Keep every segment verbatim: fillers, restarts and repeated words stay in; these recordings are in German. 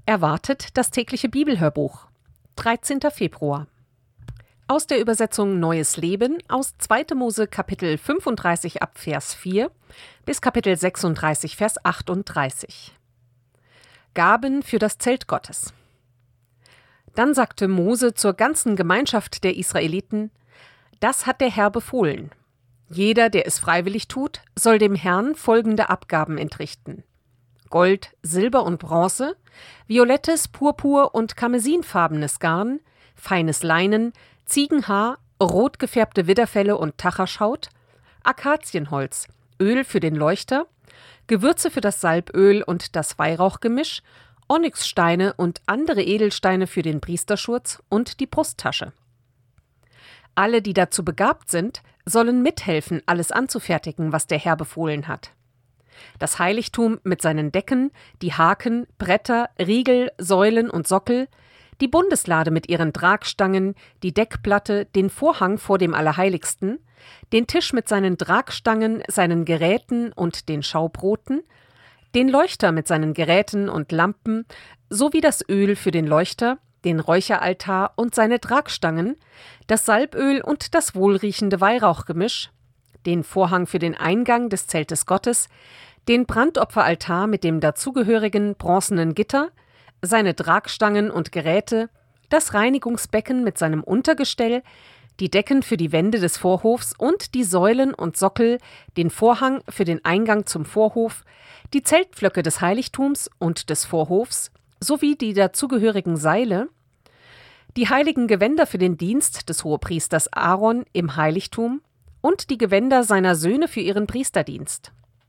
Erwartet das tägliche Bibelhörbuch. dreizehnter Februar. Aus der Übersetzung Neues Leben aus zweiter Mose Kapitel fünfunddreißig ab Vers vier bis Kapitel sechsunddreißig Vers achtunddreißig. Gaben für das Zelt Gottes. Dann sagte Mose zur ganzen Gemeinschaft der Israeliten: Das hat der Herr befohlen. Jeder, der es freiwillig tut, soll dem Herrn folgende Abgaben entrichten: Gold, Silber und Bronze, violettes, purpur- und karmesinfarbenes Garn, feines Leinen, Ziegenhaar, rot gefärbte Widderfelle und Tachaschaut, Akazienholz, Öl für den Leuchter, Gewürze für das Salböl und das Weihrauchgemisch, Onyxsteine und andere Edelsteine für den Priesterschurz und die Brusttasche. Alle, die dazu begabt sind, sollen mithelfen, alles anzufertigen, was der Herr befohlen hat. Das Heiligtum mit seinen Decken, die Haken, Bretter, Riegel, Säulen und Sockel, die Bundeslade mit ihren Tragstangen, die Deckplatte, den Vorhang vor dem Allerheiligsten, den Tisch mit seinen Tragstangen, seinen Geräten und den Schaubroten, den Leuchter mit seinen Geräten und Lampen, sowie das Öl für den Leuchter, den Räucheraltar und seine Tragstangen, das Salböl und das wohlriechende Weihrauchgemisch, den Vorhang für den Eingang des Zeltes Gottes, den Brandopferaltar mit dem dazugehörigen bronzenen Gitter, seine Tragstangen und Geräte, das Reinigungsbecken mit seinem Untergestell, die Decken für die Wände des Vorhofs und die Säulen und Sockel, den Vorhang für den Eingang zum Vorhof, die Zeltpflöcke des Heiligtums und des Vorhofs, sowie die dazugehörigen Seile, die heiligen Gewänder für den Dienst des Hohepriesters Aaron im Heiligtum und die Gewänder seiner Söhne für ihren Priesterdienst.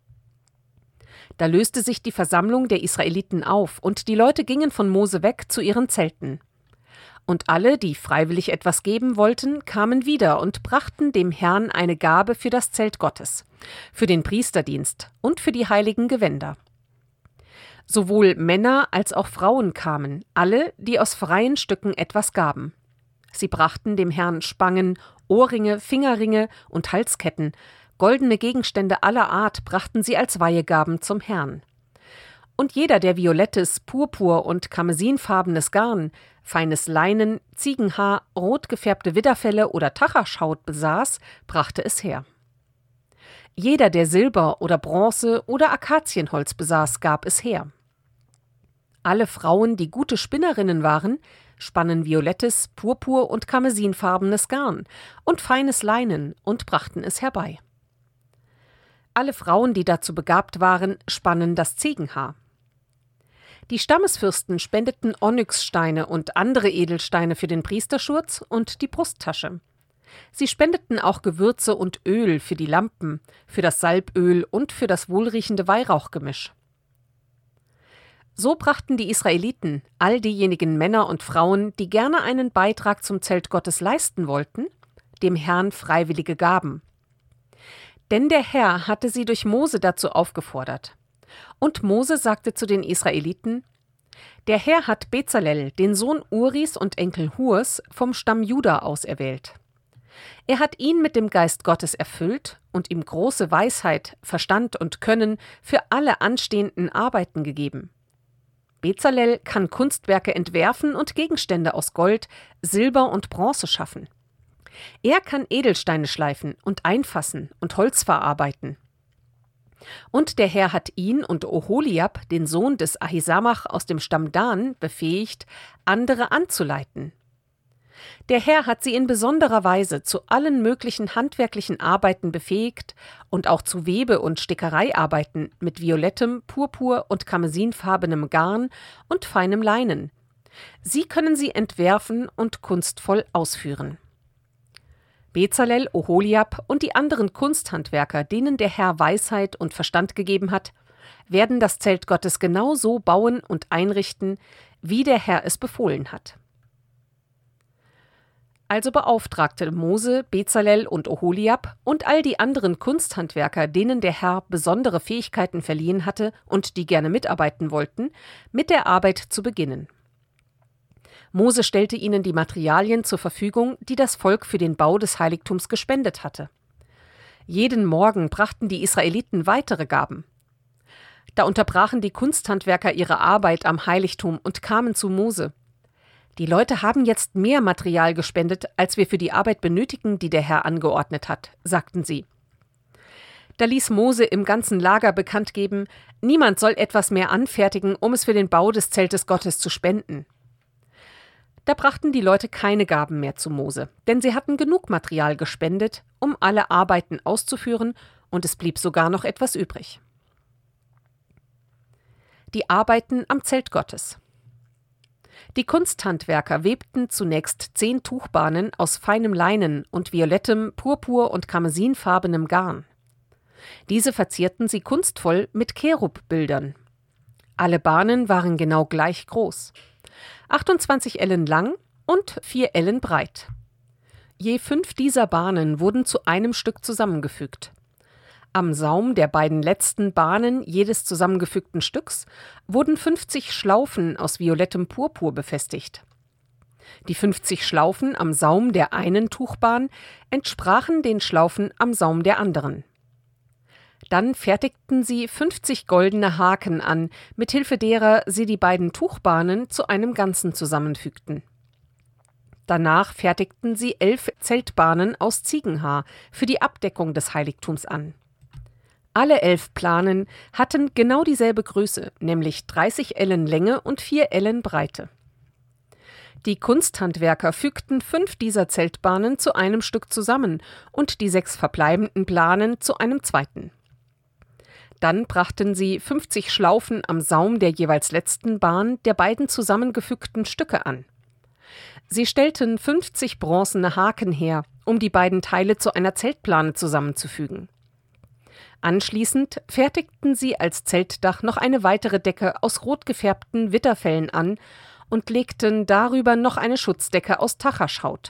Da löste sich die Versammlung der Israeliten auf, und die Leute gingen von Mose weg zu ihren Zelten. Und alle, die freiwillig etwas geben wollten, kamen wieder und brachten dem Herrn eine Gabe für das Zelt Gottes, für den Priesterdienst und für die heiligen Gewänder. Sowohl Männer als auch Frauen kamen, alle, die aus freien Stücken etwas gaben. Sie brachten dem Herrn Spangen, Ohrringe, Fingerringe und Halsketten, goldene Gegenstände aller Art brachten sie als Weihegaben zum Herrn. Und jeder, der violettes, purpur- und karmesinfarbenes Garn, feines Leinen, Ziegenhaar, rot gefärbte Widderfelle oder Tachaschaut besaß, brachte es her. Jeder, der Silber oder Bronze oder Akazienholz besaß, gab es her. Alle Frauen, die gute Spinnerinnen waren, spannen violettes, purpur- und karmesinfarbenes Garn und feines Leinen und brachten es herbei. Alle Frauen, die dazu begabt waren, spannen das Ziegenhaar. Die Stammesfürsten spendeten Onyxsteine und andere Edelsteine für den Priesterschurz und die Brusttasche. Sie spendeten auch Gewürze und Öl für die Lampen, für das Salböl und für das wohlriechende Weihrauchgemisch. So brachten die Israeliten, all diejenigen Männer und Frauen, die gerne einen Beitrag zum Zelt Gottes leisten wollten, dem Herrn freiwillige Gaben. Denn der Herr hatte sie durch Mose dazu aufgefordert. Und Mose sagte zu den Israeliten: Der Herr hat Bezalel, den Sohn Uris und Enkel Hurs, vom Stamm Juda auserwählt. Er hat ihn mit dem Geist Gottes erfüllt und ihm große Weisheit, Verstand und Können für alle anstehenden Arbeiten gegeben. Bezalel kann Kunstwerke entwerfen und Gegenstände aus Gold, Silber und Bronze schaffen. Er kann Edelsteine schleifen und einfassen und Holz verarbeiten. Und der Herr hat ihn und Oholiab, den Sohn des Ahisamach aus dem Stamm Dan, befähigt, andere anzuleiten. Der Herr hat sie in besonderer Weise zu allen möglichen handwerklichen Arbeiten befähigt und auch zu Webe- und Stickereiarbeiten mit violettem, purpur- und karmesinfarbenem Garn und feinem Leinen. Sie können sie entwerfen und kunstvoll ausführen. Bezalel, Oholiab und die anderen Kunsthandwerker, denen der Herr Weisheit und Verstand gegeben hat, werden das Zelt Gottes genau so bauen und einrichten, wie der Herr es befohlen hat. Also beauftragte Mose, Bezalel und Oholiab und all die anderen Kunsthandwerker, denen der Herr besondere Fähigkeiten verliehen hatte und die gerne mitarbeiten wollten, mit der Arbeit zu beginnen. Mose stellte ihnen die Materialien zur Verfügung, die das Volk für den Bau des Heiligtums gespendet hatte. Jeden Morgen brachten die Israeliten weitere Gaben. Da unterbrachen die Kunsthandwerker ihre Arbeit am Heiligtum und kamen zu Mose. Die Leute haben jetzt mehr Material gespendet, als wir für die Arbeit benötigen, die der Herr angeordnet hat, sagten sie. Da ließ Mose im ganzen Lager bekannt geben, niemand soll etwas mehr anfertigen, um es für den Bau des Zeltes Gottes zu spenden. Da brachten die Leute keine Gaben mehr zu Mose, denn sie hatten genug Material gespendet, um alle Arbeiten auszuführen, und es blieb sogar noch etwas übrig. Die Arbeiten am Zelt Gottes. Die Kunsthandwerker webten zunächst zehn Tuchbahnen aus feinem Leinen und violettem, purpur- und karmesinfarbenem Garn. Diese verzierten sie kunstvoll mit Cherub-Bildern. Alle Bahnen waren genau gleich groß. achtundzwanzig Ellen lang und vier Ellen breit. Je fünf dieser Bahnen wurden zu einem Stück zusammengefügt. Am Saum der beiden letzten Bahnen jedes zusammengefügten Stücks wurden fünfzig Schlaufen aus violettem Purpur befestigt. Die fünfzig Schlaufen am Saum der einen Tuchbahn entsprachen den Schlaufen am Saum der anderen. Dann fertigten sie fünfzig goldene Haken an, mit Hilfe derer sie die beiden Tuchbahnen zu einem Ganzen zusammenfügten. Danach fertigten sie elf Zeltbahnen aus Ziegenhaar für die Abdeckung des Heiligtums an. Alle elf Planen hatten genau dieselbe Größe, nämlich dreißig Ellen Länge und vier Ellen Breite. Die Kunsthandwerker fügten fünf dieser Zeltbahnen zu einem Stück zusammen und die sechs verbleibenden Planen zu einem zweiten. Dann brachten sie fünfzig Schlaufen am Saum der jeweils letzten Bahn der beiden zusammengefügten Stücke an. Sie stellten fünfzig bronzene Haken her, um die beiden Teile zu einer Zeltplane zusammenzufügen. Anschließend fertigten sie als Zeltdach noch eine weitere Decke aus rot gefärbten Witterfellen an und legten darüber noch eine Schutzdecke aus Tachaschhaut.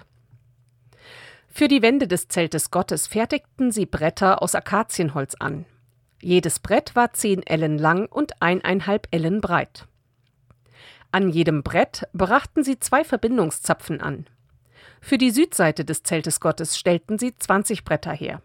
Für die Wände des Zeltes Gottes fertigten sie Bretter aus Akazienholz an. Jedes Brett war zehn Ellen lang und eineinhalb Ellen breit. An jedem Brett brachten sie zwei Verbindungszapfen an. Für die Südseite des Zeltes Gottes stellten sie zwanzig Bretter her.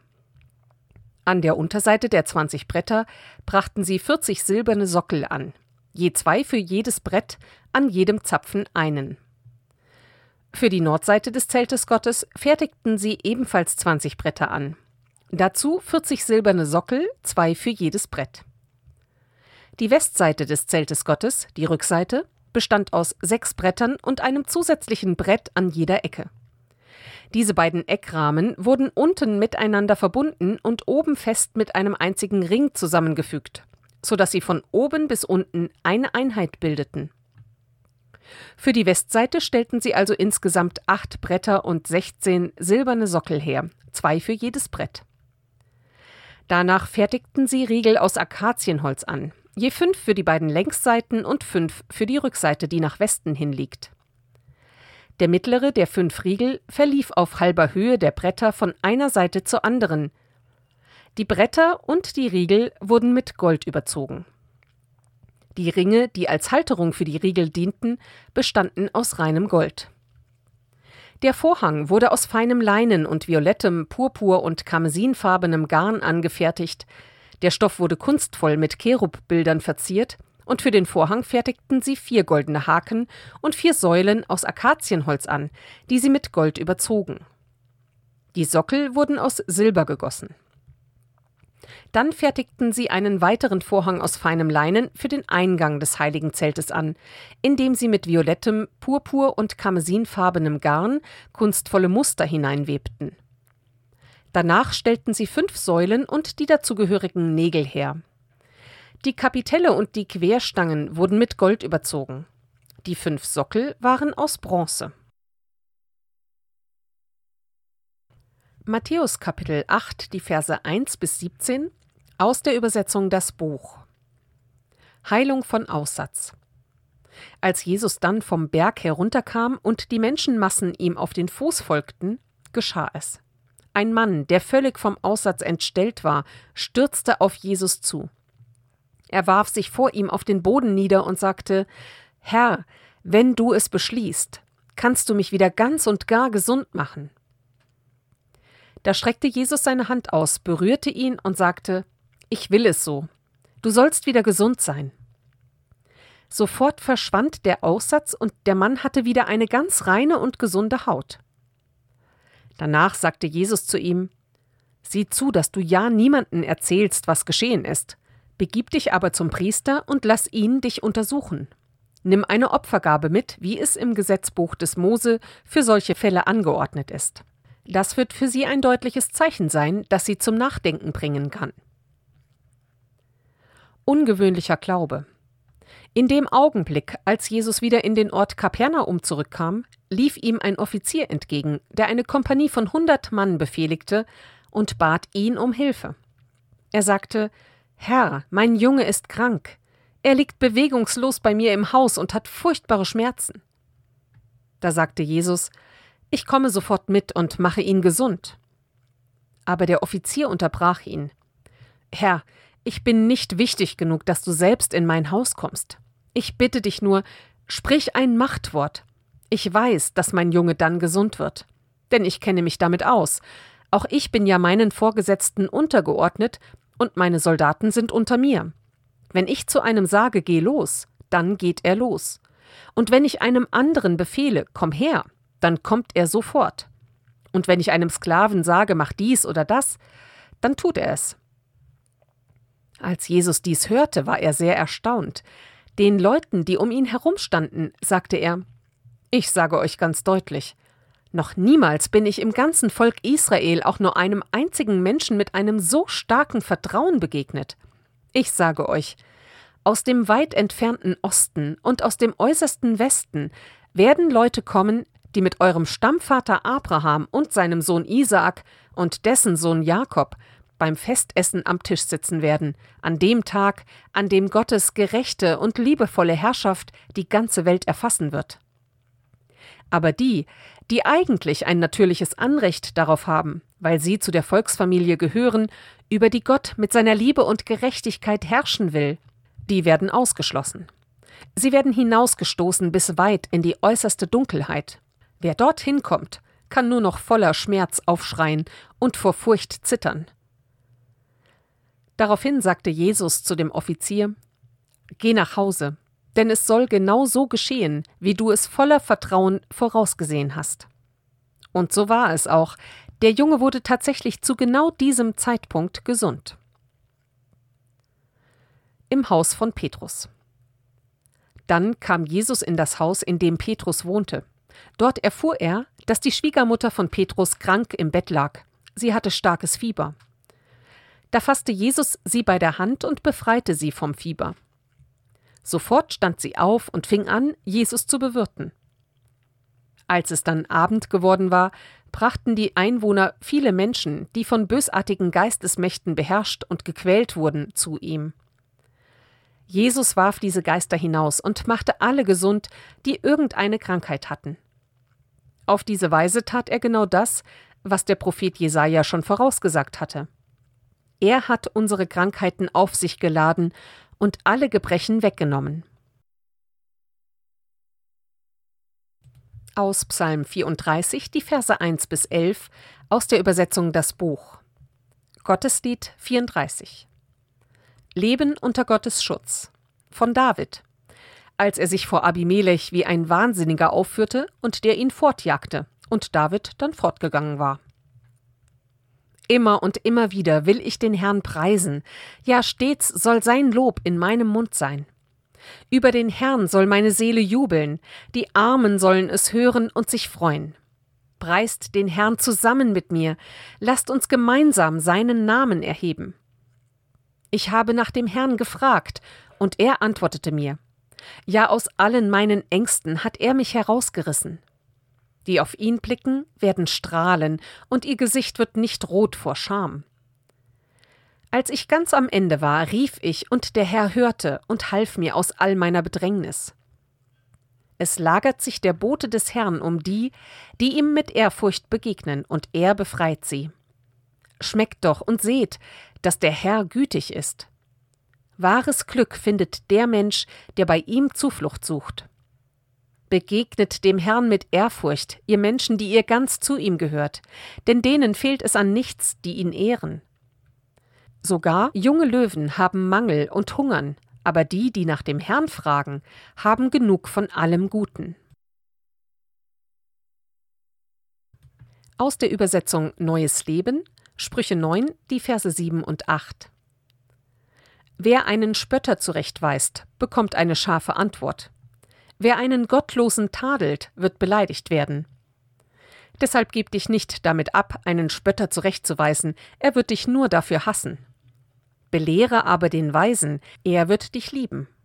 An der Unterseite der zwanzig Bretter brachten sie vierzig silberne Sockel an, je zwei für jedes Brett, an jedem Zapfen einen. Für die Nordseite des Zeltes Gottes fertigten sie ebenfalls zwanzig Bretter an. Dazu vierzig silberne Sockel, zwei für jedes Brett. Die Westseite des Zeltes Gottes, die Rückseite, bestand aus sechs Brettern und einem zusätzlichen Brett an jeder Ecke. Diese beiden Eckrahmen wurden unten miteinander verbunden und oben fest mit einem einzigen Ring zusammengefügt, sodass sie von oben bis unten eine Einheit bildeten. Für die Westseite stellten sie also insgesamt acht Bretter und sechzehn silberne Sockel her, zwei für jedes Brett. Danach fertigten sie Riegel aus Akazienholz an, je fünf für die beiden Längsseiten und fünf für die Rückseite, die nach Westen hin liegt. Der mittlere der fünf Riegel verlief auf halber Höhe der Bretter von einer Seite zur anderen. Die Bretter und die Riegel wurden mit Gold überzogen. Die Ringe, die als Halterung für die Riegel dienten, bestanden aus reinem Gold. Der Vorhang wurde aus feinem Leinen und violettem, purpur- und karmesinfarbenem Garn angefertigt. Der Stoff wurde kunstvoll mit Cherub-Bildern verziert und für den Vorhang fertigten sie vier goldene Haken und vier Säulen aus Akazienholz an, die sie mit Gold überzogen. Die Sockel wurden aus Silber gegossen. Dann fertigten sie einen weiteren Vorhang aus feinem Leinen für den Eingang des heiligen Zeltes an, indem sie mit violettem, purpur- und karmesinfarbenem Garn kunstvolle Muster hineinwebten. Danach stellten sie fünf Säulen und die dazugehörigen Nägel her. Die Kapitelle und die Querstangen wurden mit Gold überzogen. Die fünf Sockel waren aus Bronze. Matthäus Kapitel acht, die Verse eins bis siebzehn, aus der Übersetzung Das Buch. Heilung von Aussatz. Als Jesus dann vom Berg herunterkam und die Menschenmassen ihm auf den Fuß folgten, geschah es. Ein Mann, der völlig vom Aussatz entstellt war, stürzte auf Jesus zu. Er warf sich vor ihm auf den Boden nieder und sagte: »Herr, wenn du es beschließt, kannst du mich wieder ganz und gar gesund machen.« Da streckte Jesus seine Hand aus, berührte ihn und sagte: »Ich will es so. Du sollst wieder gesund sein. Sofort verschwand der Aussatz und der Mann hatte wieder eine ganz reine und gesunde Haut. Danach sagte Jesus zu ihm: Sieh zu, dass du ja niemanden erzählst, was geschehen ist. Begib dich aber zum Priester und lass ihn dich untersuchen. Nimm eine Opfergabe mit, wie es im Gesetzbuch des Mose für solche Fälle angeordnet ist. Das wird für sie ein deutliches Zeichen sein, das sie zum Nachdenken bringen kann. Ungewöhnlicher Glaube. In dem Augenblick, als Jesus wieder in den Ort Kapernaum zurückkam, lief ihm ein Offizier entgegen, der eine Kompanie von hundert Mann befehligte und bat ihn um Hilfe. Er sagte: Herr, mein Junge ist krank. Er liegt bewegungslos bei mir im Haus und hat furchtbare Schmerzen. Da sagte Jesus: Ich komme sofort mit und mache ihn gesund. Aber der Offizier unterbrach ihn: Herr, ich bin nicht wichtig genug, dass du selbst in mein Haus kommst. Ich bitte dich nur, sprich ein Machtwort. Ich weiß, dass mein Junge dann gesund wird. Denn ich kenne mich damit aus. Auch ich bin ja meinen Vorgesetzten untergeordnet und meine Soldaten sind unter mir. Wenn ich zu einem sage, geh los, dann geht er los. Und wenn ich einem anderen befehle, komm her, dann kommt er sofort. Und wenn ich einem Sklaven sage, mach dies oder das, dann tut er es. Als Jesus dies hörte, war er sehr erstaunt. Den Leuten, die um ihn herumstanden, sagte er: Ich sage euch ganz deutlich, noch niemals bin ich im ganzen Volk Israel auch nur einem einzigen Menschen mit einem so starken Vertrauen begegnet. Ich sage euch, aus dem weit entfernten Osten und aus dem äußersten Westen werden Leute kommen, die mit eurem Stammvater Abraham und seinem Sohn Isaak und dessen Sohn Jakob beim Festessen am Tisch sitzen werden, an dem Tag, an dem Gottes gerechte und liebevolle Herrschaft die ganze Welt erfassen wird. Aber die, die eigentlich ein natürliches Anrecht darauf haben, weil sie zu der Volksfamilie gehören, über die Gott mit seiner Liebe und Gerechtigkeit herrschen will, die werden ausgeschlossen. Sie werden hinausgestoßen bis weit in die äußerste Dunkelheit. Wer dorthin kommt, kann nur noch voller Schmerz aufschreien und vor Furcht zittern. Daraufhin sagte Jesus zu dem Offizier: Geh nach Hause, denn es soll genau so geschehen, wie du es voller Vertrauen vorausgesehen hast. Und so war es auch. Der Junge wurde tatsächlich zu genau diesem Zeitpunkt gesund. Im Haus von Petrus. Dann kam Jesus in das Haus, in dem Petrus wohnte. Dort erfuhr er, dass die Schwiegermutter von Petrus krank im Bett lag. Sie hatte starkes Fieber. Da fasste Jesus sie bei der Hand und befreite sie vom Fieber. Sofort stand sie auf und fing an, Jesus zu bewirten. Als es dann Abend geworden war, brachten die Einwohner viele Menschen, die von bösartigen Geistesmächten beherrscht und gequält wurden, zu ihm. Jesus warf diese Geister hinaus und machte alle gesund, die irgendeine Krankheit hatten. Auf diese Weise tat er genau das, was der Prophet Jesaja schon vorausgesagt hatte. Er hat unsere Krankheiten auf sich geladen und alle Gebrechen weggenommen. Aus Psalm vierunddreißig, die Verse eins bis elf, aus der Übersetzung Das Buch. Gotteslied vierunddreißig. Leben unter Gottes Schutz. Von David, als er sich vor Abimelech wie ein Wahnsinniger aufführte und der ihn fortjagte und David dann fortgegangen war. Immer und immer wieder will ich den Herrn preisen, ja stets soll sein Lob in meinem Mund sein. Über den Herrn soll meine Seele jubeln, die Armen sollen es hören und sich freuen. Preist den Herrn zusammen mit mir, lasst uns gemeinsam seinen Namen erheben. Ich habe nach dem Herrn gefragt, und er antwortete mir. Ja, aus allen meinen Ängsten hat er mich herausgerissen. Die auf ihn blicken, werden strahlen, und ihr Gesicht wird nicht rot vor Scham. Als ich ganz am Ende war, rief ich, und der Herr hörte und half mir aus all meiner Bedrängnis. Es lagert sich der Bote des Herrn um die, die ihm mit Ehrfurcht begegnen, und er befreit sie. Schmeckt doch und seht, dass der Herr gütig ist. Wahres Glück findet der Mensch, der bei ihm Zuflucht sucht. Begegnet dem Herrn mit Ehrfurcht, ihr Menschen, die ihr ganz zu ihm gehört, denn denen fehlt es an nichts, die ihn ehren. Sogar junge Löwen haben Mangel und hungern, aber die, die nach dem Herrn fragen, haben genug von allem Guten. Aus der Übersetzung Neues Leben, Sprüche neun, die Verse sieben und acht. Wer einen Spötter zurechtweist, bekommt eine scharfe Antwort. Wer einen Gottlosen tadelt, wird beleidigt werden. Deshalb gib dich nicht damit ab, einen Spötter zurechtzuweisen, er wird dich nur dafür hassen. Belehre aber den Weisen, er wird dich lieben.